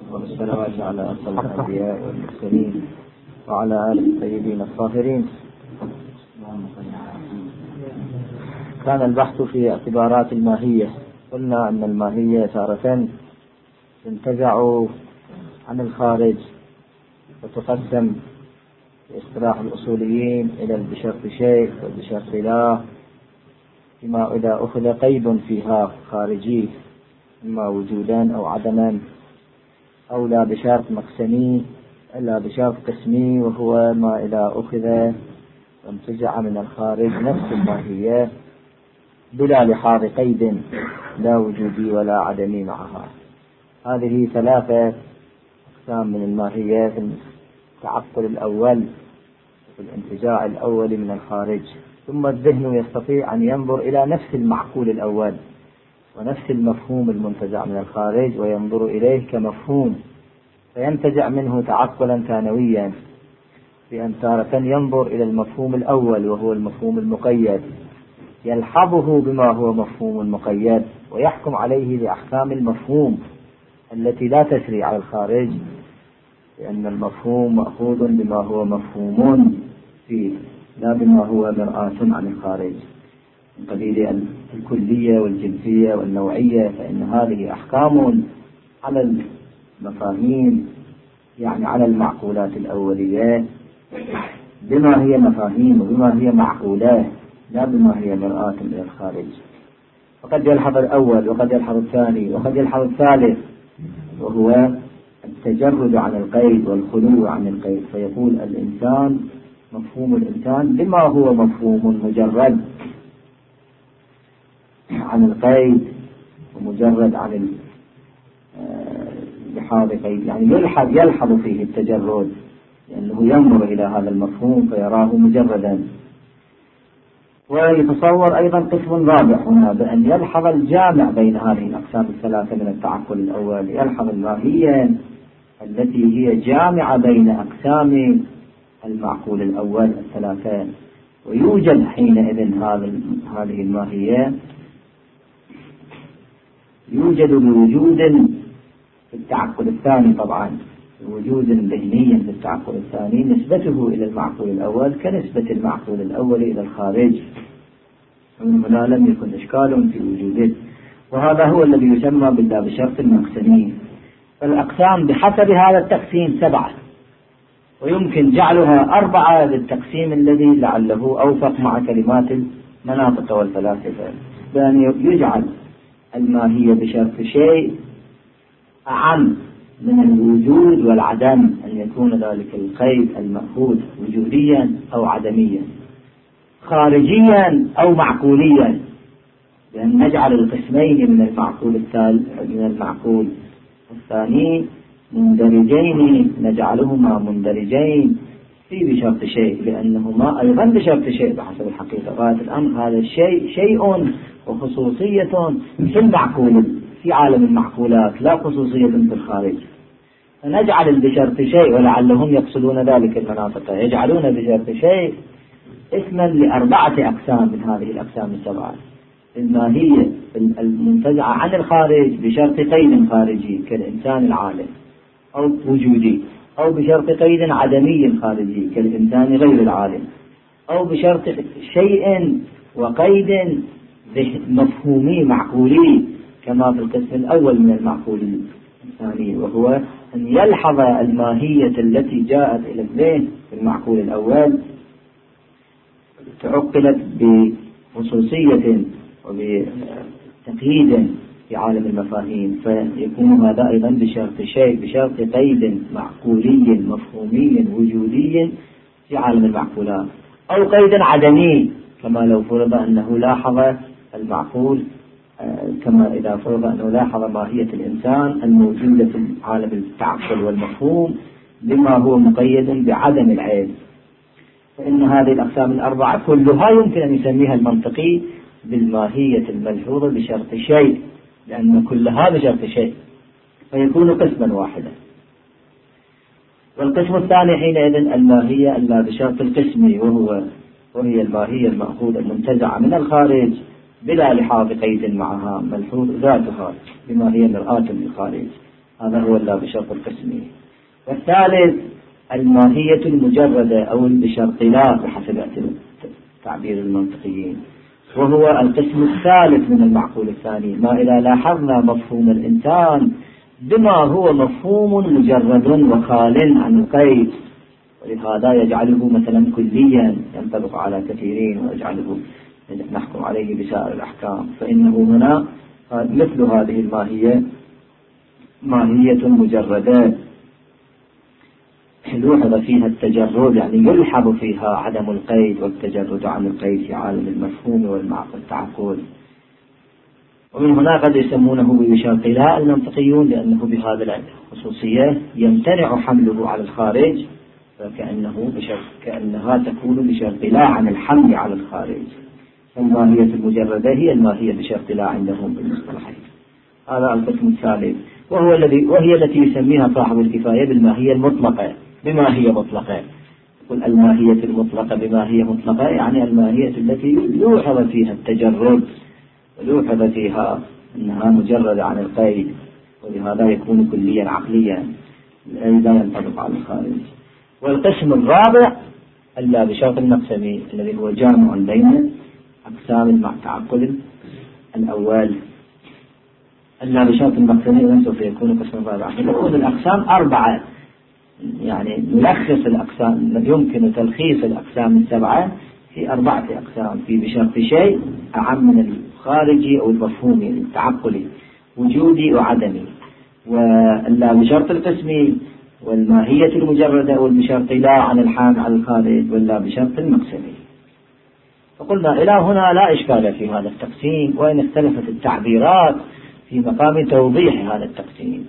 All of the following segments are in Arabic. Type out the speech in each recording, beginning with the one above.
والصلوات على أفضل الأنبياء والمرسلين وعلى آله الطيبين الطاهرين. كان البحث في اعتبارات الماهية. قلنا أن الماهية تارة تنتزع عن الخارج وتقسم باصطلاح الأصوليين إلى بشرط شيء وبشرط لا، فيما إذا أخذ قيد فيها خارجي إما وجودا أو عدما، أو لا بشرط مقسمي إلا بشرط قسمي، وهو ما إذا أخذ وانتزع من الخارج نفس الماهية بلا لحاظ قيد لا وجودي ولا عدمي معها. هذه ثلاثة أقسام من الماهية في التعقل الأول في الانتزاع الأول من الخارج. ثم الذهن يستطيع أن ينظر إلى نفس المعقول الأول ونفس المفهوم المنتزع من الخارج وينظر إليه كمفهوم، فينتزع منه تعقلا ثانويا، بأن تارة ينظر إلى المفهوم الأول وهو المفهوم المقيد يلحظه بما هو مفهوم مقيد ويحكم عليه بأحكام المفهوم التي لا تسري على الخارج، لأن المفهوم مأخوذ بما هو مفهوم فيه لا بما هو مرآة عن الخارج من قبيل الكلية والجنسية والنوعية، فإن هذه أحكام على المفاهيم، يعني على المعقولات الأولية بما هي مفاهيم وبما هي معقولات لا بما هي مرآة إلى الخارج. وقد يلحظ الأول وقد يلحظ الثاني وقد يلحظ الثالث، وهو التجرد عن القيد والخلو عن القيد، فيقول الإنسان مفهوم الإنسان بما هو مفهوم مجرد عن القيد ومجرد عن لحاظ قيد، يعني يلحظ فيه التجرد لأنه ينظر إلى هذا المفهوم فيراه مجردا. ويتصور أيضا قسم رابع هنا بأن يلحظ الجامع بين هذه الأقسام الثلاثة من التعقل الأول، يلحظ الماهية التي هي جامعة بين أقسام المعقول الأول الثلاثة، ويوجد حينئذ هذه الماهية يوجد بوجود في التعقل الثاني، طبعا وجود ذهني في التعقل الثاني نسبته إلى المعقول الأول كنسبة المعقول الأول إلى الخارج، ومن هنا لم يكن إشكال في وجوده. وهذا هو الذي يسمى بالله بشرط المقسمين. فالأقسام بحسب هذا التقسيم 7، ويمكن جعلها 4 للتقسيم الذي لعله أوفق مع كلمات المناطق والفلاسفة، بأن يجعل الماهية بشرط شيء أعم من الوجود والعدم، أن يكون ذلك القيد المأخوذ وجوديا أو عدميا، خارجيا أو معقوليا، بأن نجعل القسمين من المعقول الثاني مندرجين، نجعلهما مندرجين في بشرط شيء، لأنهما أيضا بشرط شيء بحسب الحقيقة. غاية الأمر هذا الشيء شيء وخصوصية في المعقول في عالم المعقولات، لا خصوصية في الخارج. فنجعل بشرط شيء، ولعلهم يقصدون ذلك المناطق، يجعلون بشرط شيء اسما ل4 أقسام من هذه الأقسام 7. الماهية المنتزعة عن الخارج بشرط قيد خارجي كالإنسان العالم أو وجودي، أو بشرط قيد عدمي خارجي كالإنسان غير العالم، أو بشرط شيء وقيد مفهومي معقولي كما في القسم الأول من المعقول الثاني، وهو أن يلحظ الماهية التي جاءت إلى الذهن في المعقول الأول تعقلت بخصوصية وبتقييد في عالم المفاهيم، فيكون هذا أيضا بشرط شيء بشرط قيد معقولي مفهومي وجودي في عالم المعقولات، أو قيد عدمي كما لو فرض أنه لاحظ المعقول، كما إذا فرض أنه لاحظ ماهية الإنسان الموجودة في عالم التعقل والمفهوم بما هو مقيد بعدم العين. فإن هذه الأقسام 4 كلها يمكن أن يسميها المنطقي بالماهية الملحوظة بشرط شيء، لأن كلها بشرط شيء، فيكون قسما واحدا. والقسم الثاني حينئذ الماهية إلا بشرط القسم، وهي الماهية المأخوذة المنتزعة من الخارج بلا لحاظ قيد معها، ملحوظ ذاتها بما هي مرآة للخارج. هذا هو اللا بشرط القسمي. والثالث الماهية المجردة أو بشرط لا بحسب تعبير المنطقيين، وهو القسم الثالث من المعقول الثاني، ما إذا لاحظنا مفهوم الإنسان بما هو مفهوم مجرد وخال عن القيد، ولهذا يجعله مثلا كليا ينطبق على كثيرين ويجعله نحكم عليه بسائر الأحكام. فإنه هنا مثل هذه الماهية ماهية مجردة يلوحظ فيها التجرد، يعني يلحظ فيها عدم القيد والتجرد عن القيد في عالم المفهوم والتعقل. ومن هنا قد يسمونه بشرط لا المنطقيون، لأنه بهذه الخصوصية يمتنع حمله على الخارج، كأنها تكون بشرط لا عن الحمل على الخارج. فالماهية المجردة هي الماهية بشرط لا عندهم بالمصطلحين. هذا القسم الثالث، وهي التي يسميها صاحب الكفاية بالماهية المطلقة. بما هي مطلقة؟ يقول الماهية المطلقة بما هي مطلقة، يعني الماهية التي يوحظ فيها التجرد ويوحظ فيها أنها مجردة عن القيد، ولهذا يكون كليا عقليا لا ينطبق على الخارج. والقسم الرابع اللا بشرط المقسمي، الذي هو جامع بين أقسام مع تعقل الأول. اللا بشرط المقسمي سوف يكون قسم رابع، يكون الأقسام أربعة، يعني نلخص الأقسام، يمكن تلخيص الأقسام السبعة في أربعة أقسام، في بشرط شيء أعم من الخارجي أو المفهومي التعقلي، وجودي وعدمي، واللا بشرط القسمي، والماهية المجردة، والبشرط لا عن الحام على الخارج، واللا بشرط المقسمي. فقلنا إلى هنا لا إشكال في هذا التقسيم، وإن اختلفت التعبيرات في مقام توضيح هذا التقسيم.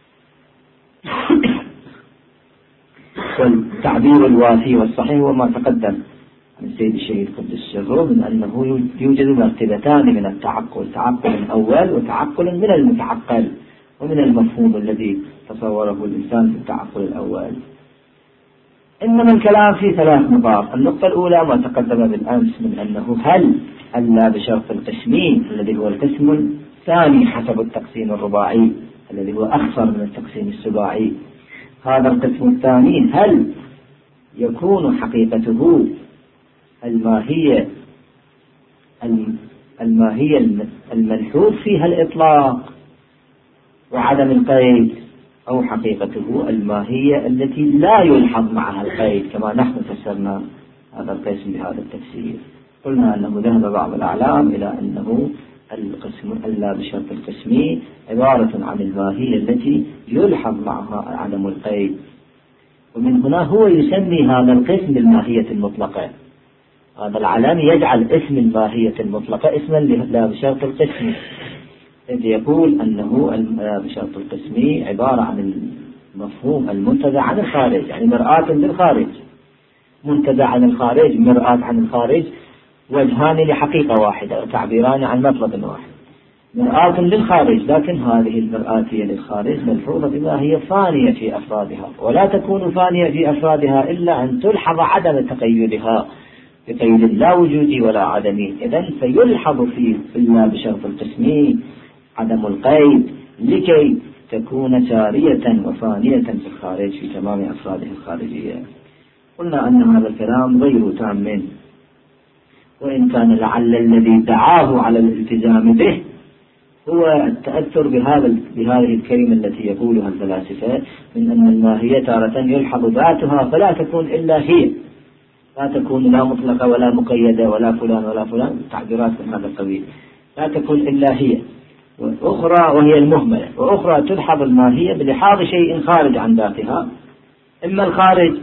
والتعبير الوافي والصحيح هو ما تقدم عن السيد الشهيد قدس سره من أنه يوجد مرتبتان من التعقل، تعقل أول وتعقل من المتعقل ومن المفهوم الذي تصوره الإنسان في التعقل الأول. إنما الكلام في ثلاث نقاط. النقطة الأولى ما تقدم بالأمس من أنه هل اللا بشرط القسمي الذي هو القسم الثاني حسب التقسيم الرباعي الذي هو أخصر من التقسيم السباعي، هذا القسم الثاني هل يكون حقيقته الماهية الملحوظ فيها الإطلاق وعدم القيد، أو حقيقته الماهية التي لا يلحظ معها القيد كما نحن فسرنا هذا القسم بهذا التفسير. قلنا أنه ذهب بعض الأعلام إلى أنه القسم اللا بشرط القسمي عبارة عن الماهية التي يلحظ معها عدم القيد، ومن هنا هو يسمي هذا القسم بالماهية المطلقة. هذا العلم يجعل اسم الماهية المطلقة اسما لا بشرط القسمي، إذ يقول أنه بشرط القسمي عبارة عن المفهوم المنتزع عن الخارج، يعني مرآة للخارج، منتزع عن الخارج، مرآة عن الخارج، وجهان لحقيقة واحدة وتعبيران عن مطلب واحد. مرآة للخارج، لكن هذه المرآة للخارج ملحوظة بما هي فانية في أفرادها، ولا تكون فانية في أفرادها إلا أن تلحظ عدم تقيدها بقيد لا وجودي ولا عدمي. إذن فيلحظ في اللا بشرط القسمي عدم القيد لكي تكون سارية وفانية في الخارج في تمام أفراده الخارجية. قلنا أن هذا الكلام غير تام، وإن كان لعل الذي دعاه على الالتزام به هو التأثر بهذه الكلمة التي يقولها الفلاسفة من أن الماهية تارة يلحظ ذاتها فلا تكون إلا هي، لا تكون لا مطلقة ولا مقيدة ولا فلان ولا فلان، تعبيرات من هذا القبيل، لا تكون إلا هي، وأخرى وهي المهملة، وأخرى تلحظ الماهية بلحاظ شيء خارج عن ذاتها، إما الخارج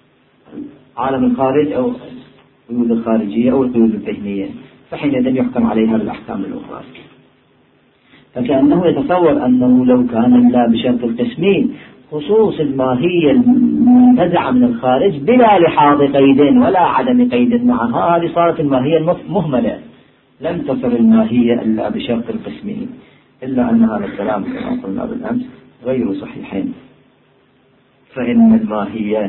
عالم الخارج أو القيود الخارجية أو القيود الذهنية، فحينئذ يحكم عليها بالأحكام الأخرى. فكأنه يتصور أنه لو كان لا بشرط القسمين خصوص الماهية المنتزعة من الخارج بلا لحاظ قيد ولا عدم قيد معها، هذه صارت الماهية المهملة، لم تصل الماهية إلا بشرط القسمين. إلا أن هذا الكلام كما قلنا بالأمس غير صحيحين، فإن الماهية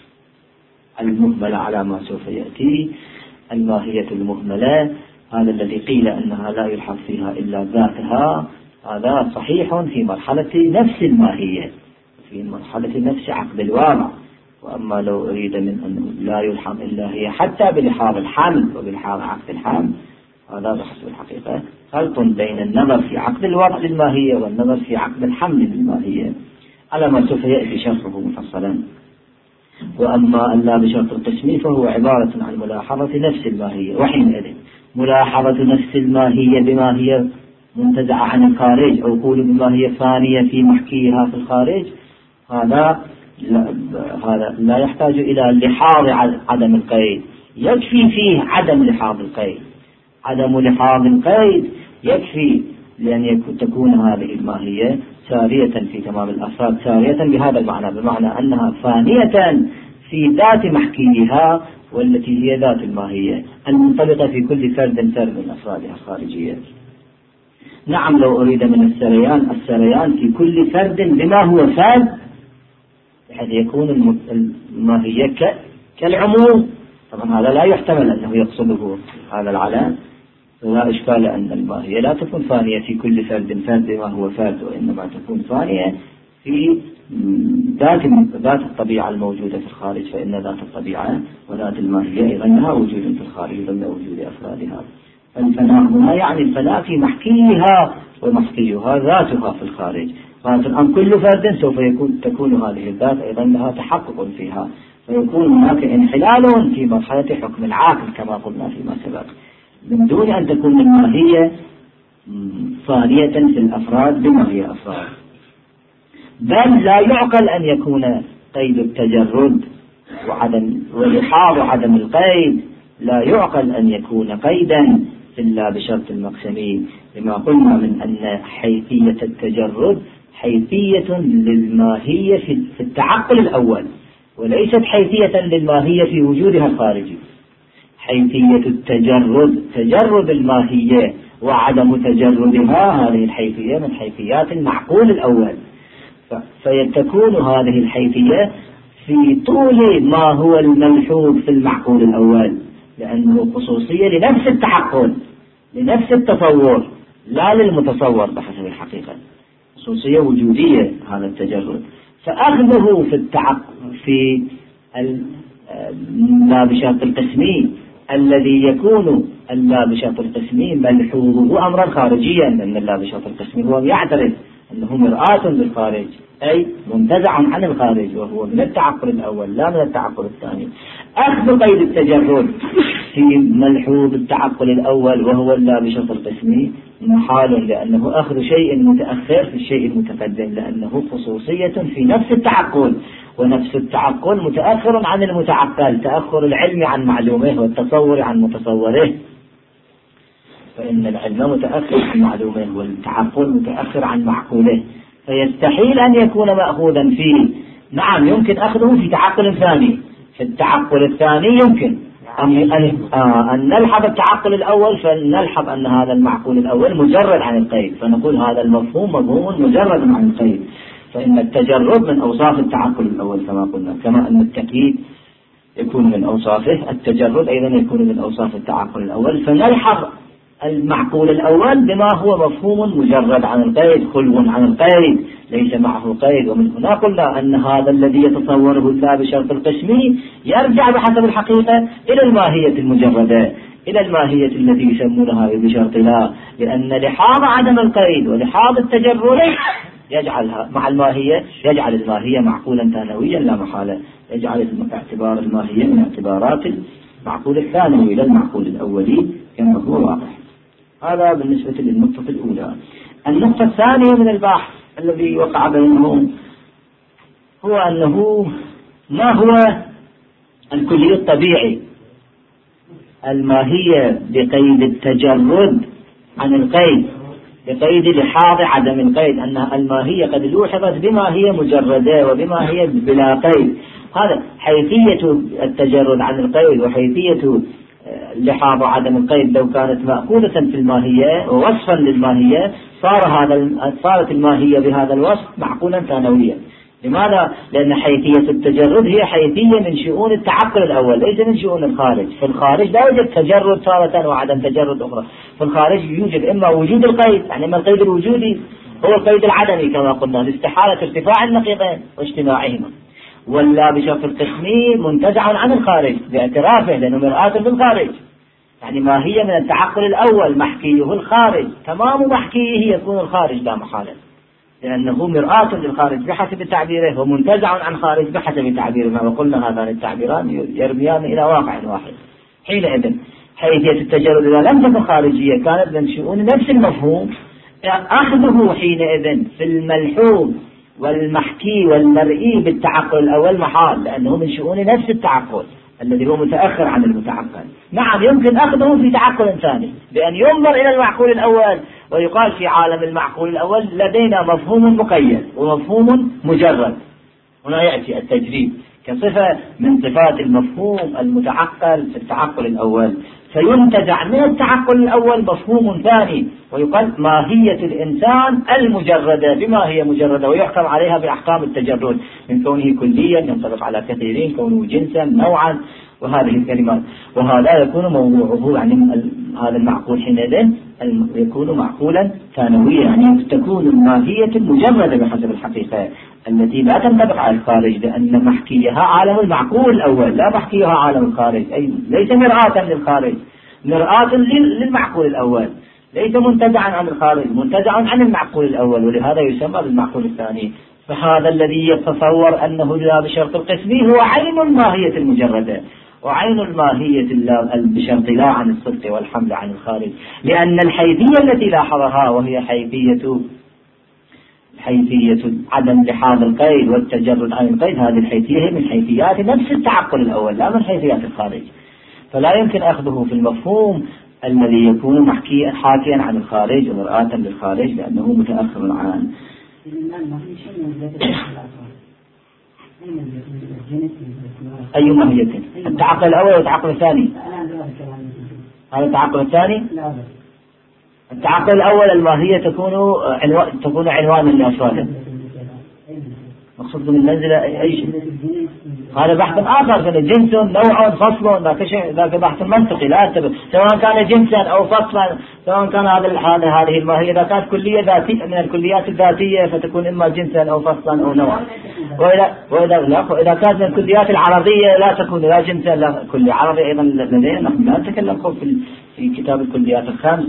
المهملة على ما سوف يأتي، الماهية المهملة هذا الذي قيل أنها لا يلحظ فيها إلا ذاتها، هذا صحيح في مرحلة نفس الماهية، في مرحلة نفس عقد الواقع. وأما لو أريد من أنه لا يلحم إلا هي حتى بلحاظ الحمل وبلحاظ عقد الحمل، هذا بحسب الحقيقة خلط بين النظر في عقد الوضع للماهية والنظر في عقد الحمل للماهية، على ما سوف يأتي شرحه مفصلا. وأما ألا بشرط القسم فهو عبارة عن ملاحظة نفس الماهية، وحينئذ ملاحظة نفس الماهية بما هي منتزعة عن الخارج، أو قول بما هي ثانية في محكيها في الخارج، هذا لا يحتاج إلى لحاظ عدم القيد، يكفي فيه عدم لحاظ القيد. عدم لحاظ القيد يكفي لأن تكون هذه الماهية سارية في تمام الأفراد، سارية بهذا المعنى، بمعنى أنها ثانية في ذات محكيها، والتي هي ذات الماهية المنطبقة في كل فرد من أفرادها الخارجية. نعم، لو أريد من السريان في كل فرد بما هو فرد، بحيث يكون الماهية كالعموم. طبعا هذا لا يحتمل أنه يقصده هذا العلام، لا إشكال أن الماهية لا تكون ثانية في كل فرد بما هو فرد، وإنما تكون ثانية في ذات الطبيعة الموجودة في الخارج، فإن ذات الطبيعة وذات الماهية أيضا لها وجود في الخارج ضمن وجود أفرادها. الفناء هنا يعني الفناء في محكيها، ومحكيها ذاتها في الخارج. فالآن كل فرد سوف تكون هذه الذات أيضا لها تحقق فيها، فيكون هناك انحلال في مرحلة حكم العاقل كما قلنا فيما سبق، من دون أن تكون الماهية ثانية في الأفراد بما هي أفراد. بل لا يعقل أن يكون قيد التجرد ولحاظ عدم القيد، لا يعقل أن يكون قيدا إلا بشرط المقسمي، لما قلنا من أن حيثية التجرد حيثية للماهية في التعقل الأول، وليست حيثية للماهية في وجودها الخارجي. حيثية التجرد تجرد الماهية، وعدم تجردها هذه الحيثية من حيثيات المعقول الأول. فيتكون هذه الحيثية في طول ما هو الملحوظ في المعقول الأول، لأنه خصوصية لنفس التعقل، لنفس التصور، لا للمتصور بحسب الحقيقة، خصوصية وجودية هذا التجرد. فأخذه في لا بشرط القسمي الذي يكون اللا بشرط القسمي ملحوظه أمرا خارجيا، لأن اللا بشرط القسمي هو يعترف أنه مرآة للخارج، أي منتزع عن الخارج، وهو من التعقل الأول لا من التعقل الثاني. أخذ قيد التجرد في ملحوظ التعقل الأول وهو اللا بشرط القسمي محال، لأنه أخذ شيء متأخر في الشيء المتقدم، لأنه خصوصية في نفس التعقل، ونفس التعقل متأخر عن المتعقل، تأخر العلم عن معلومه والتصور عن متصوره، فإن العلم متأخر عن معلومه والتعقل متأخر عن معقوله، فيستحيل أن يكون مأخوذا فيه. نعم، يمكن أخذه في تعقل ثاني، في التعقل الثاني يمكن أن نلحظ التعقل الأول، فنلحظ أن هذا المعقول الأول مجرد عن القيد، فنقول هذا المفهوم مجرد عن القيد. فإن التجرد من أوصاف التعقل الأول كما قلنا، كما أن التقييد يكون من أوصافه، التجرد أيضا يكون من أوصاف التعقل الأول، فنلحظ المعقول الأول بما هو مفهوم مجرد عن القيد، خلو عن القيد، ليس معه قيد. ومن هنا قلنا أن هذا الذي يتصوره اللا بشرط القسمي يرجع بحسب الحقيقة إلى الماهية المجردة، إلى الماهية التي يسمونها بشرط لا، لأن لحاظ عدم القيد ولحاظ التجرد يجعلها مع الماهية، يجعل الماهية معقولا ثانويا لا محالة، يجعل اعتبار الماهية من اعتبارات المعقول الثانوي إلى المعقول الأولي كما هو واضح. هذا بالنسبة للنقطة الأولى. النقطة الثانية من البحث الذي وقع بينهم هو أنه ما هو الكلي الطبيعي، الماهية بقيد التجرد عن القيد، بقيد لحاظ عدم القيد، أن الماهية قد لوحظت بما هي مجردة وبما هي بلا قيد. هذا حيثية التجرد عن القيد وحيثية لحاظ عدم القيد لو كانت مأخوذة في الماهية ووصفا للماهية، صارت الماهية بهذا الوصف معقولا ثانويا. لماذا؟ لأن حيثية التجرد هي حيثية من شؤون التعقل الأول، ليس من شؤون الخارج. في الخارج لا يوجد تجرد تارة وعدم تجرد أخرى. في الخارج يوجد إما وجود القيد، يعني إما القيد الوجودي هو القيد العدمي كما قلنا لاستحالة ارتفاع النقيضين واجتماعهما، ولا بشرط القسمي منتزع عن الخارج باعترافه لأنه مرآة بالخارج. يعني ما هي من التعقل الأول محكيه الخارج، تمام محكيه يكون الخارج لا محالة، لأنه مرآة للخارج بحسب تعبيره ومنتزع عن خارج بحسب تعبيرنا، وقلنا هذان التعبيران يرميان إلى واقع واحد. حينئذ حيثية التجرد إذا لم تكن خارجية كانت من شؤون نفس المفهوم، أخذه حينئذ في الملحوظ والمحكي والمرئي بالتعقل الأول محال، لأنه من شؤون نفس التعقل الذي هو متأخر عن المتعقل. نعم يمكن أخذه في تعقل ثاني بأن ينظر إلى المعقول الأول ويقال في عالم المعقول الأول لدينا مفهوم مقيد ومفهوم مجرد. هنا يأتي التجريد كصفة من صفات المفهوم المتعقل في التعقل الأول، فينتزع من التعقل الأول مفهوم ثاني ويقال ماهية الإنسان المجردة بما هي مجردة، ويحكم عليها بأحكام التجرد من كونه كليا ينطبق على كثيرين، كونه جنسا نوعا وهذه الكلمات. وهذا يكون موضوعه يعني هذا المعقول حينئذ يكون معقولا ثانويا، يعني تكون الماهية المجردة بحسب الحقيقة التي لا تنطبق على الخارج، لأن محكيها عالم المعقول الأول لا محكيها عالم الخارج، أي ليس مرآة للخارج، مرآة للمعقول الأول، ليس منتزعا عن الخارج، منتزعا عن المعقول الأول، ولهذا يسمى بالمعقول الثاني. فهذا الذي يتصور أنه لا بشرط القسمي هو عين الماهية المجردة، وعين الماهية بشرط لا عن الصدق والحمل عن الخارج، لأن الحيثية التي لاحظها وهي حيثية عدم لحاظ القيد والتجرد عن القيد، هذه الحيثية هي من حيثيات نفس التعقل الأول لا من حيثيات الخارج، فلا يمكن أخذه في المفهوم الذي يكون حاكيا عن الخارج ومرآة للخارج لأنه متأخر عنه. أي ماهية؟ التعقل الأول والتعقل الثاني. هذا التعقل الثاني. التعقل الأول الماهية تكون عنوانا لأفراده. مقصود من المنزلة أي شيء. هذا بحث آخر، كان جنس نوع فصل، ذاك بحث منطقي لا يعتبر سواء كان جنسا أو فصلا، سواء كان هذه الماهية إذا كانت كلية ذاتية من الكليات الذاتية فتكون إما جنسا أو فصلا أو نوعا، وإذا كانت من الكليات العرضية لا تكون لا جنسا لا كلية عرضية. أيضا لدينا نحن لا نتكلم في كتاب الكليات الخمس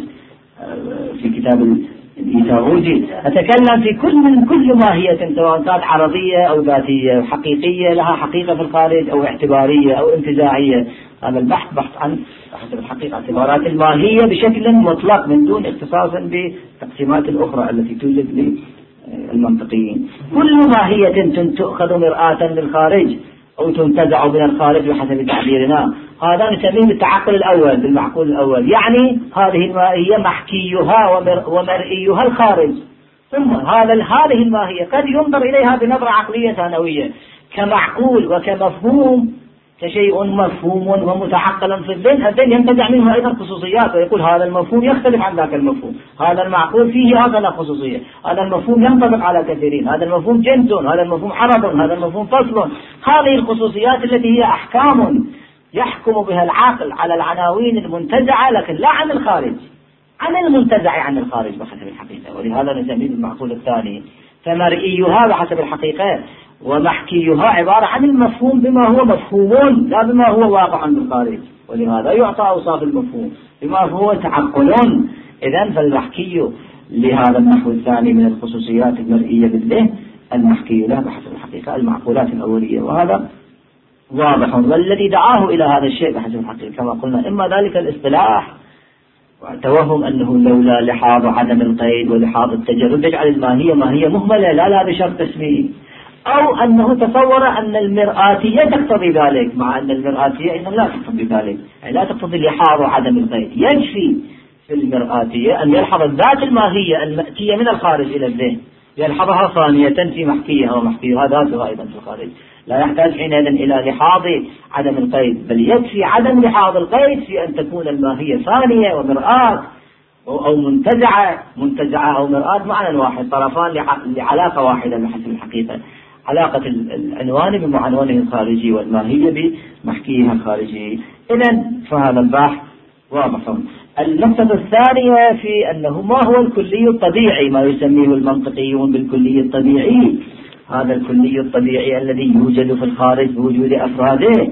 في كتاب الإيثاغوجي، أتكلم في كل ماهية سواء كانت عرضية أو ذاتية حقيقية لها حقيقة في الخارج أو اعتبارية أو انتزاعية. هذا البحث بحث عن حسب الحقيقة اعتبارات الماهية بشكل مطلق من دون اختصاص بتقسيمات الأخرى التي توجد للمنطقيين. كل ماهية تؤخذ مرآة للخارج أو تنتزع من الخارج بحسب تعبيرنا، هذا نسميه بالتعقل الأول بالمعقول الأول، يعني هذه الماهية محكيها ومرئيها الخارج. ثم هذه الماهية قد ينظر إليها بنظرة عقلية ثانوية كمعقول وكمفهوم كشيء مفهوم ومتعقل في الذهن ينتزع منه أيضا خصوصيات ويقول هذا المفهوم يختلف عن ذاك المفهوم، هذا المعقول فيه هذا خصوصية، هذا المفهوم ينطبق على كثيرين، هذا المفهوم جنس، هذا المفهوم عرض، هذا المفهوم فصل. هذه الخصوصيات التي هي أحكام يحكم بها العاقل على العناوين المنتزعة لكن لا عن الخارج، عن المنتزع عن الخارج بحسب الحقيقة، ولهذا نسميه المعقول الثاني. فمرئيها بحسب الحقيقة ومحكيها عبارة عن المفهوم بما هو مفهوم لا بما هو واقع بالخارج، ولهذا يعطى أوصاف المفهوم بما هو تعقل. إذن فالمحكي لهذا النحو الثاني من الخصوصيات المرئية بالذهن المحكي له بحسب الحقيقة المعقولات الأولية، وهذا واضح. والذي دعاه إلى هذا الشيء بحسب الحقيقة كما قلنا إما ذلك الاصطلاح وتوهم أنه لولا لحاظ عدم القيد ولحاظ التجرد يجعل الماهية ماهية مهملة لا بشرط اسمه، أو أنه تصور أن المرآتية تقتضي ذلك، مع أن المرآتية إذن لا تقتضي ذلك، يعني لا تقتضي لحاظ عدم القيد. يكفي في المرآتية أن يلحظ الذات الماهية المأتية من الخارج إلى الذهن يلحظها ثانية في محكيها ومحكيها ذاتها أيضا في الخارج، لا يحتاج حينئذ إلى لحاظ عدم القيد، بل يكفي عدم لحاظ القيد في أن تكون الماهية ثانية ومرآة أو منتزعة أو مرآة معنى واحد، طرفان لعلاقة واحدة بحسب الحقيقة. علاقة العنوان بمعنونه الخارجي والماهية بمحكيها الخارجي. إذن فهذا البحث واضح. النقطة الثانية في أنه ما هو الكلي الطبيعي، ما يسميه المنطقيون بالكلي الطبيعي. هذا الكلي الطبيعي الذي يوجد في الخارج بوجود أفراده،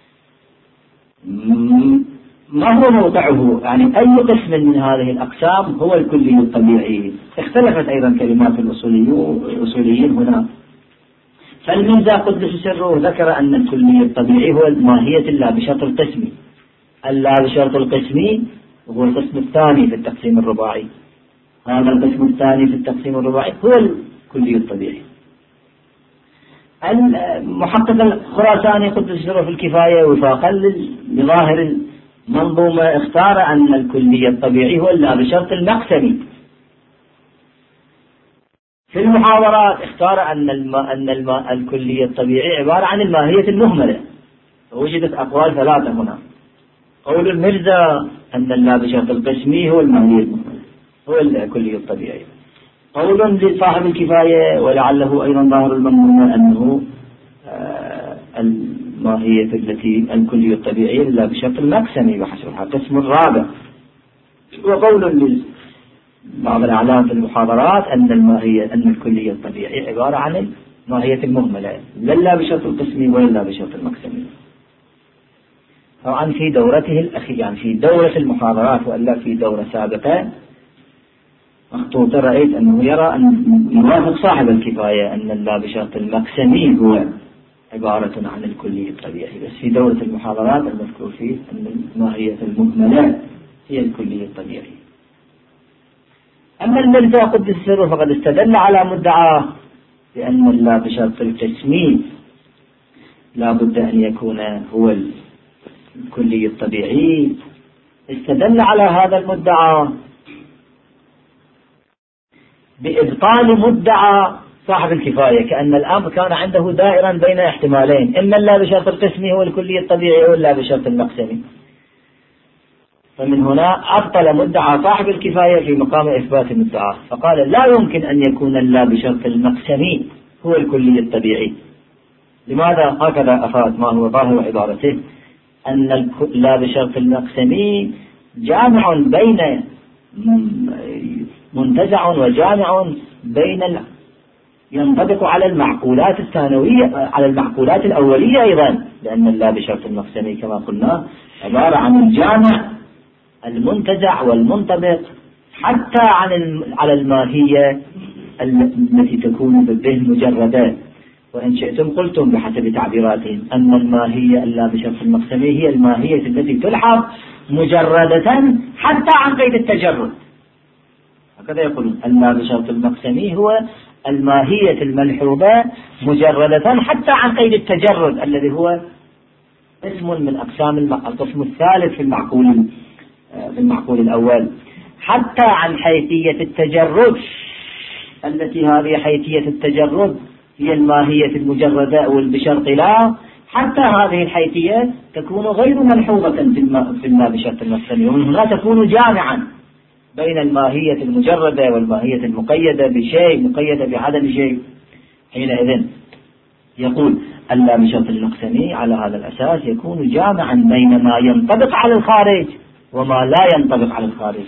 ما هو موضعه؟ يعني أي قسم من هذه الأقسام هو الكلي الطبيعي؟ اختلفت أيضا كلمات الأصوليين هنا. فالمرزا قدس سره ذكر أن الكلي الطبيعي هو ماهية اللابشرط القسمي. اللابشرط القسمي هو القسم الثاني في التقسيم الرباعي. هذا القسم الثاني في التقسيم الرباعي هو الكلي الطبيعي. المحقق الخراساني قدس سره في الكفاية وفاقا لظاهر المنظومة اختار أن الكلي الطبيعي هو اللابشرط المقسمي. في المحاضرات اختار أن الكلي الطبيعي عبارة عن الماهية المهملة. وجدت أقوال ثلاثة هنا. قول المرزا أن اللابشرط القسمي هو الماهية المهملة، هو الكلي الطبيعي. قول لصاحب الكفاية ولعله أيضا ظاهر المنظومة أنه الماهية التي الكلي الطبيعي للابشرط المقسمي بحسبها القسم الرابع. وقول بعض الأعلام في المحاضرات أن الكلي الطبيعي عبارة عن الماهية المهملة، لا اللابشرط القسمي ولا اللابشرط المقسمي. طبعا في دورته الأخيرة، يعني في دورة المحاضرات وإلا في دورة سابقة مخطوطة، رأيت أنه يرى أن يوافق صاحب الكفاية أن اللابشرط المقسمي هو عبارة عن الكلي الطبيعي، بس في دورة المحاضرات المذكور فيه أن الماهية المهملة هي الكلي الطبيعي. أما المرزا قدس سره فقد استدل على مدعاه بأن اللابشرط القسمي لا بد أن يكون هو الكلي الطبيعي. استدل على هذا المدعى بإبطال مدعى صاحب الكفاية، كأن الأمر كان عنده دائرا بين احتمالين، إما اللابشرط القسمي هو الكلي الطبيعي أو اللابشرط المقسمي. فمن هنا أبطل مدعى صاحب الكفاية في مقام إثبات المدعى، فقال لا يمكن أن يكون اللابشرط المقسمي هو الكلي الطبيعي. لماذا؟ هكذا أفاد ما هو ظاهر عبارته، أن اللابشرط المقسمي جامع بين منتزع وجامع بين ينطبق على المعقولات الثانوية على المعقولات الأولية أيضا، لأن اللابشرط المقسمي كما قلنا عبارة عن الجامع المنتزع والمنطبق حتى على الماهية التي تكون بالذهن مجردة. وإن شئتم قلتم بحسب تعبيراتهم أن الماهية اللابشرط المقسمي هي الماهية التي تلحظ مجردة حتى عن قيد التجرد. هكذا يقولون اللابشرط المقسمي هو الماهية الملحوظة مجردة حتى عن قيد التجرد، الذي هو اسم من أقسام القسم الثالث في المعقول الأول، حتى عن حيثية التجرد التي هذه حيثية التجرد هي الماهية المجردة والبشرط لا، حتى هذه الحيثية تكون غير ملحوظة في اللابشرط المقسمي، ومن هنا تكون جامعا بين الماهية المجردة والماهية المقيدة بشيء مقيدة بعدم شيء. حينئذ يقول اللابشرط المقسمي على هذا الأساس يكون جامعا بين ما ينطبق على الخارج وما لا ينطبق على الخارج،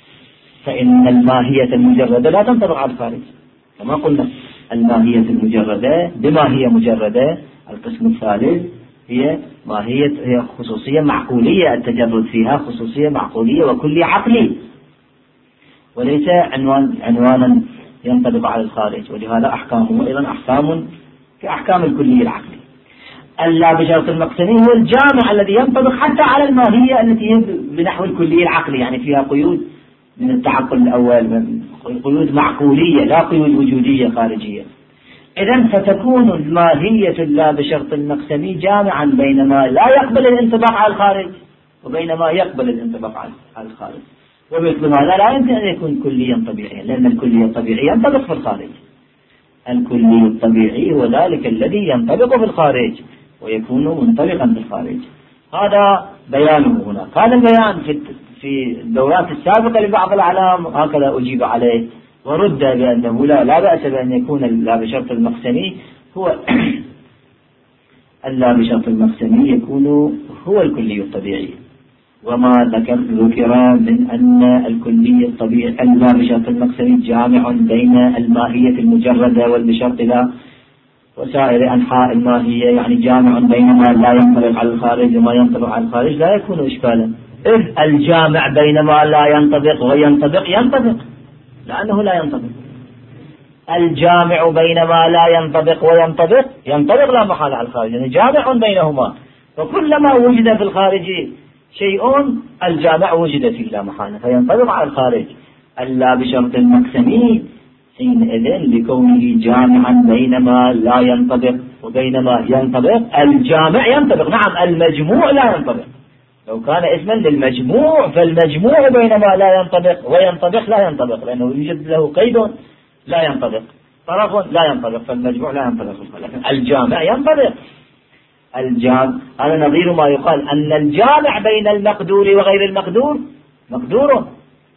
فإن الماهية المجردة لا تنطبق على الخارج كما قلنا. الماهية المجردة بما هي مجردة القسم الثالث هي خصوصية معقولية، التجرد فيها خصوصية معقولية وكلي عقلي وليس عنوانا ينطبق على الخارج، ولهذا أحكامه أيضا أحكام كأحكام الكلي العقلي. اللابشرط المقسمي هو الجامع الذي ينطبق حتى على الماهية التي هي بنحو الكلي العقلي، يعني فيها قيود من التعقل الأول، قيود معقولية لا قيود وجودية خارجية. إذن فتكون الماهية اللابشرط المقسمي جامعا بين ما لا يقبل الانطباق على الخارج وبين ما يقبل الانطباق على الخارج، ومثل هذا لا يمكن أن يكون كليا طبيعيا، لأن الكلي الطبيعي ينطبق في الخارج. الكلي الطبيعي هو ذلك الذي ينطبق في الخارج ويكون منطبقا في الخارج. هذا بيانه هنا. هذا البيان في الدورات السابقة لبعض الأعلام هكذا أجيب عليه ورد بأنه لا بأس بأن يكون اللابشرط المقسمي هو اللا بشرط المقسمي يكون هو الكلي الطبيعي، وما ذكر من أن الكلي الطبيعي اللا بشرط المقسمي جامع بين الماهية المجردة والبشرط لا وسائر أنحاء الماهية، يعني جامع بين ما لا ينطبق على الخارج وما ينطبق على الخارج، لا يكون إشكالا. إذ الجامع بين ما لا ينطبق وينطبق ينطبق، لأنه لا ينطبق. الجامع بين ما لا ينطبق وينطبق ينطبق لا محالة على الخارج، يعني جامع بينهما، وكلما وجد في الخارج شيء الجامع وجد فيه لا محالة فينطبق على الخارج. اللا بشرط المقسمي حينئذ لكونه جامعا بين ما لا ينطبق وبين ما ينطبق الجامع ينطبق. نعم المجموع لا ينطبق، لو كان اسما للمجموع فالمجموع بين ما لا ينطبق وينطبق لا ينطبق، لأنه يوجد له قيد لا ينطبق، طرف لا ينطبق، فالمجموع لا ينطبق، لكن الجامع ينطبق. هذا نظير ما يقال أن الجامع بين المقدور وغير المقدور مقدور،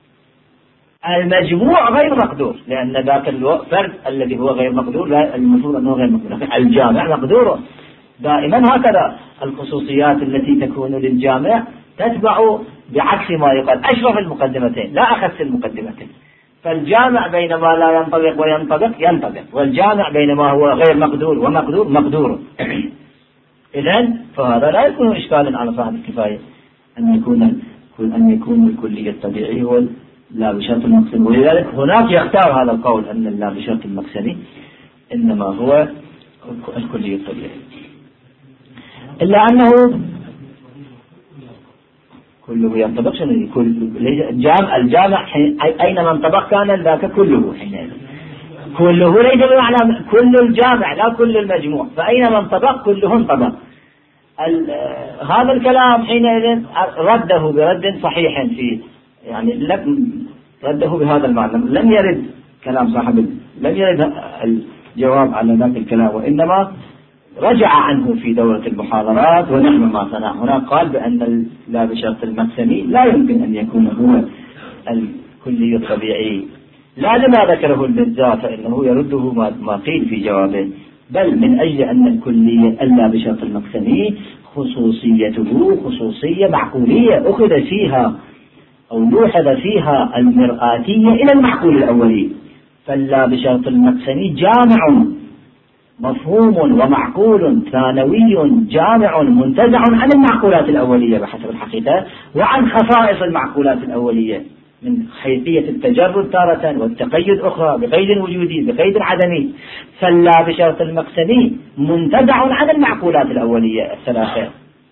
المجموع غير مقدور، لأن ذاك الفرد الذي هو غير مقدور لا المفروض أنه غير مقدور، لكن الجامع مقدور. دائما هكذا الخصوصيات التي تكون للجامع تتبع بعكس ما يقال أشرف المقدمتين لا أخس المقدمتين. فالجامع بين ما لا ينطبق وينطبق ينطبق، والجامع بين ما هو غير مقدور ومقدور مقدور. إذن فهذا لا يكون إشكالا على صاحب الكفاية أن يكون الكلي الطبيعي هو لا بشرط المقسمي، ولذلك هناك يختار هذا القول أن لا بشرط المقسمي إنما هو الكلي الطبيعي، إلا أنه كله ينطبق. الجامع أينما انطبق كان ذاك كله حينئذ، كله ليس بمعنى كل الجامع لا كل المجموع، فأينما انطبق كله انطبق. هذا الكلام حينئذ رده برد صحيح فيه، يعني رده بهذا المعنى، لم يرد كلام لم يرد الجواب على ذاك الكلام، وإنما رجع عنه في دورة المحاضرات ونحن ما صنع هنا. قال بأن لا بشرط المقسمي لا يمكن أن يكون هو الكلي الطبيعي، لا لما ذكره المرزا فإنه يرده ما قيل في جوابه، بل من أجل أن الكلية اللا بشرط المقسمي خصوصيته خصوصية معقولية أخذ فيها أو يوحد فيها المرآتية إلى المعقول الأولي. فاللا بشرط المقسمي جامع مفهوم ومعقول ثانوي جامع منتزع عن المعقولات الأولية بحسب الحقيقة، وعن خصائص المعقولات الأولية من حيثية التجرد تارة والتقيد أخرى، بقيد وجودي بقيد عدمي. فاللا بشرط المقسمي منتزع عن المعقولات الأولية الثلاثة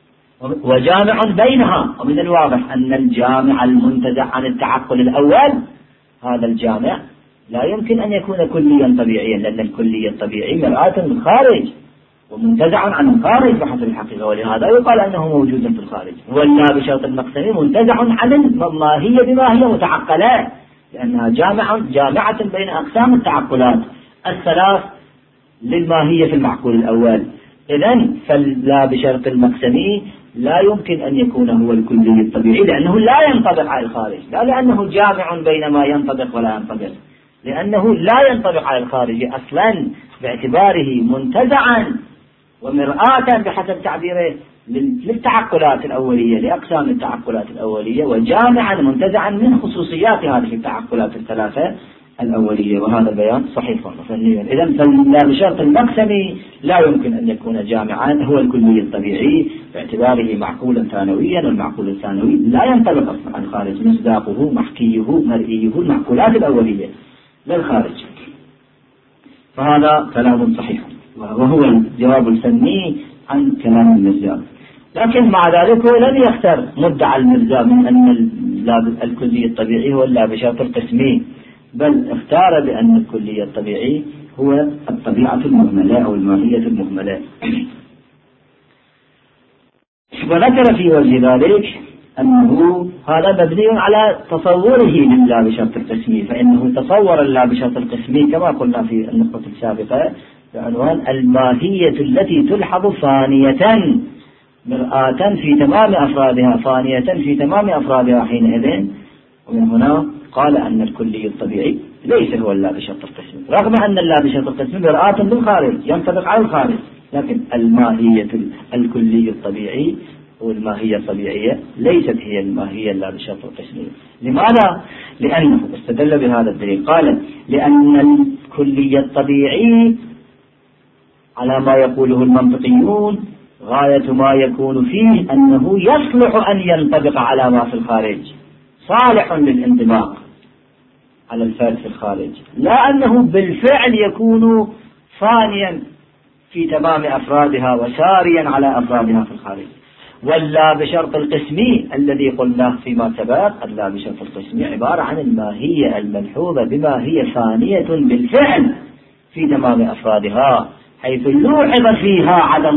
وجامع بينها. ومن الواضح أن الجامع المنتزع عن التعقل الأول هذا الجامع لا يمكن أن يكون كليا طبيعيا، لأن الكلي الطبيعي مرآة من الخارج ومنتزع عن الخارج بحسب الحقيقة، ولهذا يقال أنه موجود في الخارج. واللا بشرط المقسمي منتزع عن الماهية بما هي متعقلة، لأنها جامعة بين أقسام التعقلات الثلاث للماهية في المعقول الأول. إذن فاللا بشرط المقسمي لا يمكن أن يكون هو الكلي الطبيعي، لأنه لا ينطبق على الخارج، لا لأنه جامع بين ما ينطبق ولا ينطبق، لأنه لا ينطبق على الخارج أصلا باعتباره منتزعا ومرآة بحسب تعبيره للتعقلات الأولية لأقسام التعقلات الأولية، وجامعا منتزعا من خصوصيات هذه التعقلات الثلاثة الأولية. وهذا بيان صحيح وفني. إذن فاللا بشرط المقسمي لا يمكن أن يكون جامعا هو الكلي الطبيعي باعتباره معقولا ثانويا، والمعقول الثانوي لا ينطبق أصلا عن الخارج، مصداقه محكيه مرئيه المعقولات الأولية للخارج. فهذا كلام صحيح وهو الجواب الفني عن كلام المرزا. لكن مع ذلك هو لم يختر مدعى المرزا من أن الكلي الطبيعي هو اللا بشرط القسمي، بل اختار بأن الكلي الطبيعي هو الطبيعة المهملة أو الماهية المهملة. وذكر في وجه ذلك أنه هذا مبني على تصوره للا بشرط القسمي، فإنه تصور اللا بشرط القسمي كما قلنا في النقطة السابقة بعنوان الماهية التي تلحظ فانية مرآة في تمام أفرادها، فانية في تمام أفرادها حينئذ. ومن هنا قال أن الكلي الطبيعي ليس هو اللا بشرط القسم، رغم أن اللا بشرط القسم مرآة بالخارج ينطبق على الخارج، لكن الماهية الكلي الطبيعي والماهية الطبيعية ليست هي الماهية اللا بشرط القسم. لماذا؟ لأنه استدل بهذا الدليل، قال لأن الكلي الطبيعي على ما يقوله المنطقيون غاية ما يكون فيه أنه يصلح أن ينطبق على ما في الخارج، صالح للانطباق على الفرد في الخارج، لا أنه بالفعل يكون فانيا في تمام أفرادها وساريا على أفرادها في الخارج. واللا بشرط القسمي الذي قلناه فيما سبق، اللا بشرط القسمي عبارة عن الماهية الملحوظة بما هي فانية بالفعل في تمام أفرادها، حيث لوحظ فيها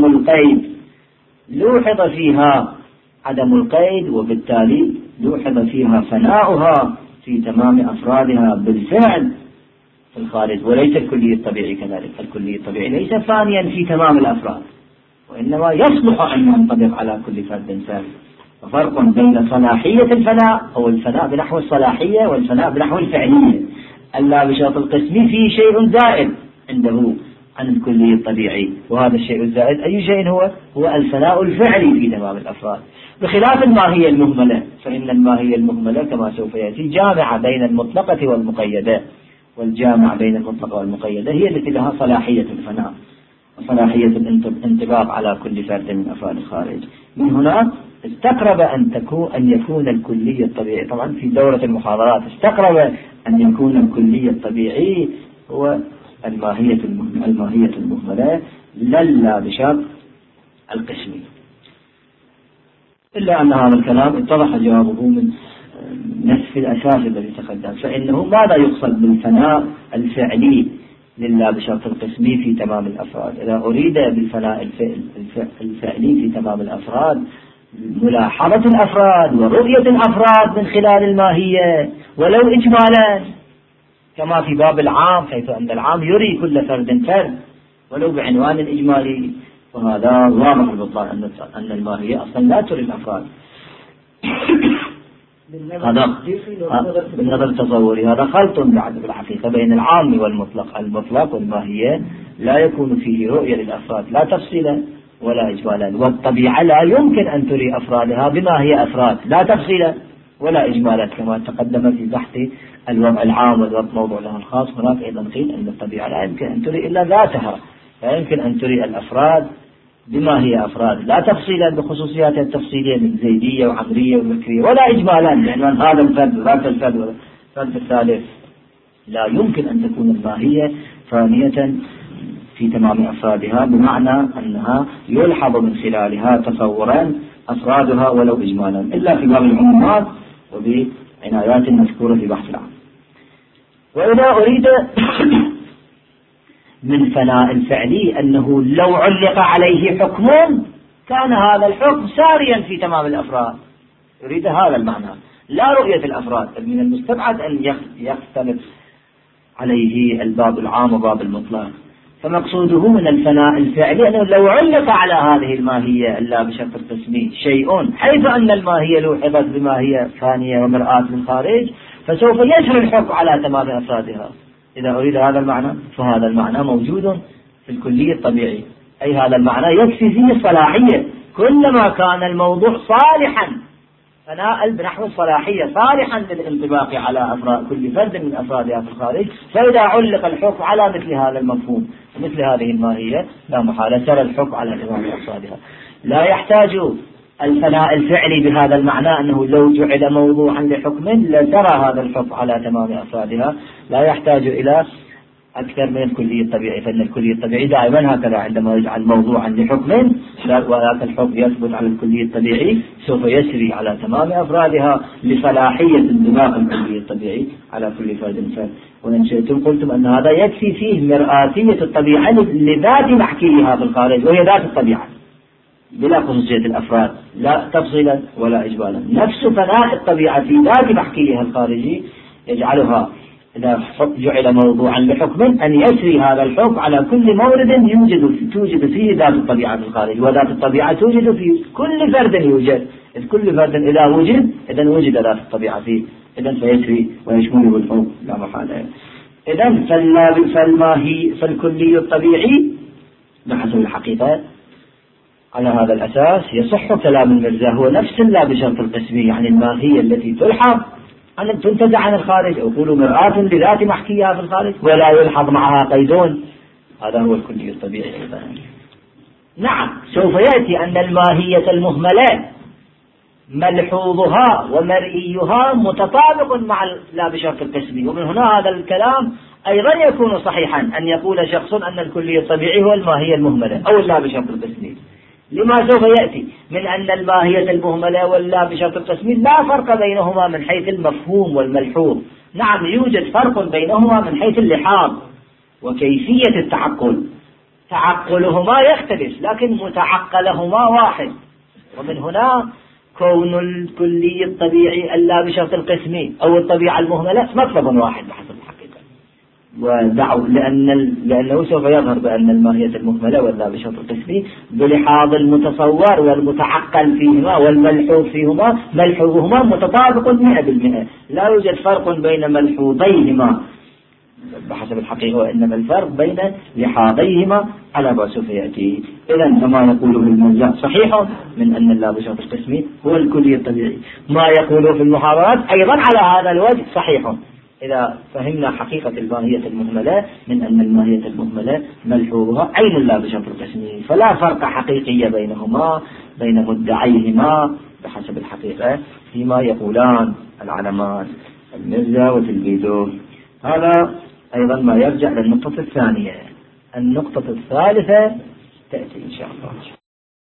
عدم القيد وبالتالي لوحظ فيها فناؤها في تمام أفرادها بالفعل في الخارج، وليس الكلي الطبيعي كذلك. الكلي الطبيعي ليس فانيا في تمام الأفراد، وإنما يصلح أن ينطبق على كل فرد فرد. وفرق بين صلاحية الفناء أو الفناء بنحو الصلاحية والفناء بنحو الفعلية. ألا بشرط القسم فيه شيء زائد عنده عن الكلي الطبيعي، وهذا الشيء الزائد أي شيء هو الفناء الفعلي في تمام الأفراد، بخلاف الماهية المهملة، فإن الماهية المهملة كما سوف يأتي جامعة بين المطلقة والمقيدة، والجامعة بين المطلقة والمقيدة هي التي لها صلاحية الفناء وصلاحية الانطباق على كل فرد من أفراد الخارج. من هنا استقرب أن يكون الكلي الطبيعي، طبعا في دورة المحاضرات استقرب أن يكون الكلي الطبيعي هو الماهية المهملة لا بشرط القسمي. إلا أن هذا الكلام اتضح جوابه من نفس الأساس الذي تقدم، فإنه ماذا يقصد بالفناء الفعلي لله بشرط القسمي في تمام الأفراد؟ إذا أريد بالفناء الفعلي في تمام الأفراد ملاحظة الأفراد ورؤية الأفراد من خلال الماهية ولو إجمالا، كما في باب العام، حيث أن العام يري كل فرد فرد ولو بعنوان إجمالي، وهذا واضح البطلان أن الماهية أصلا لا تري الأفراد. هذا بالنظر التصوري هذا خلط بعد بالحقيقة بين العام والمطلق. المطلق والماهية لا يكون فيه رؤية للأفراد لا تفصيلا ولا إجمالا، والطبيعة لا يمكن أن تري أفرادها بما هي أفراد لا تفصيلا ولا إجمالا، كما تقدم في بحث الوضع العام والوضع موضوع له الخاص. هناك أيضا قيل أن الطبيعة لا يمكن أن تري إلا ذاتها، لا يمكن أن تري الأفراد بما هي أفراد لا تفصيلا بخصوصياتها التفصيلية من زيدية وعمرية ومكرية، ولا إجمالا لأن هذا الفرد ذاك الفرد والفرد الثالث. لا يمكن أن تكون الماهية فانية في تمام أفرادها، بمعنى أنها يلحظ من خلالها تصورا أفرادها ولو إجمالا، إلا في باب العمومات وبعنايات مذكورة في بحث العام. وإذا أريد من فناء الفعلي أنه لو علق عليه حكم كان هذا الحكم ساريا في تمام الأفراد، يريد هذا المعنى لا رؤية الأفراد. من المستبعد أن يختلف عليه الباب العام وباب المطلق، فمقصوده من الفناء الفعلي أنه لو علق على هذه الماهية إلا بشرط القسمي شيء، حيث أن الماهية لوحظت بما هي فانية ومرآة للخارج، فسوف يسري الحكم على تمام أفرادها. إذا أريد هذا المعنى فهذا المعنى موجود في الكلي الطبيعي، أي هذا المعنى يكفي فيه الصلاحية، كلما كان الموضوع صالحا فناء بنحو الصلاحية صالحا للانطباق على أفراد كل فرد من أفرادها في الخارج، فإذا علق الحكم على مثل هذا المفهوم مثل هذه الماهية لا محالة سرى الحكم على تمام أفرادها. لا يحتاج الفناء الفعلي بهذا المعنى أنه لو جعل موضوعا لحكم لسرى هذا الحكم على تمام أفرادها، لا يحتاج إلى أكثر من الكلي الطبيعي، فإن الكلي الطبيعي دائما هكذا عندما يجعل موضوعا لحكم وهذا الحكم يثبت على الكلي الطبيعي سوف يسري على تمام أفرادها لصلاحية انطباق الكلي الطبيعي على كل فرد فرد. وإن شئتم قلتم أن هذا يكفي فيه مرآتية الطبيعة لذات محكيها في الخارج، وهي ذات الطبيعة بلا خصوصية الأفراد لا تفصيلا ولا إجمالا. نفس فناء الطبيعة في ذات محكيها الخارجي يجعلها إذا جعل موضوعا لحكم أن يسري هذا الحكم على كل مورد توجد فيه ذات الطبيعة في الخارج، وذات الطبيعة توجد في كل فرد يوجد، إذ كل فرد إذا وجد إذا وجد ذات الطبيعة في إذن فيسري ويشمله الفوق لا محالة. إذن فالكلي الطبيعي بحسب الحقيقة على هذا الأساس يصح كلام المرزا، هو نفس لا بشرط القسمي، يعني الماهية التي تلحظ أن تنتزع عن الخارج، أو يقولوا مرآة لذات محكيها في الخارج ولا يلحظ معها قيدون، هذا هو الكلي الطبيعي أيضا. نعم سوف يأتي أن الماهية المهملة ملحوظها ومرئيها متطابق مع لا بشرط القسمي، ومن هنا هذا الكلام أيضا يكون صحيحا أن يقول شخص أن الكلي الطبيعي هو الماهية المهملة أو لا بشرط القسمي، لما سوف يأتي من أن الماهية المهملة واللا بشرط القسمي لا فرق بينهما من حيث المفهوم والملحوظ. نعم يوجد فرق بينهما من حيث اللحاظ وكيفية التعقل، تعقلهما يختلف لكن متعقلهما واحد، ومن هنا كون الكلي الطبيعي اللا بشرط القسمي أو الطبيعة المهملة مطلب واحد بحسب الحقيقة. ودعوا لأنه سوف يظهر بأن الماهية المهملة واللا بشرط القسمي بلحاظ المتصور والمتعقل فيهما والملحوظ فيهما ملحوظهما متطابق 100%، لا يوجد فرق بين ملحوظيهما بحسب الحقيقة، وإنما الفرق بين لحاظيهما على ما سوف يأتي. إذن فما يقوله المرزا صحيح من أن اللا بشرط القسمي هو الكلي الطبيعي، ما يقوله في المحاضرات أيضا على هذا الوجه صحيح إذا فهمنا حقيقة الماهية المهملة من أن الماهية المهملة ملحوظها عين اللا بشرط القسمي، فلا فرق حقيقي بينهما بين مدعيهما بحسب الحقيقة فيما يقولان العلمان المرزا وتلميذه. هذا أيضا ما يرجع للنقطة الثانية. النقطة الثالثة تأتي إن شاء الله.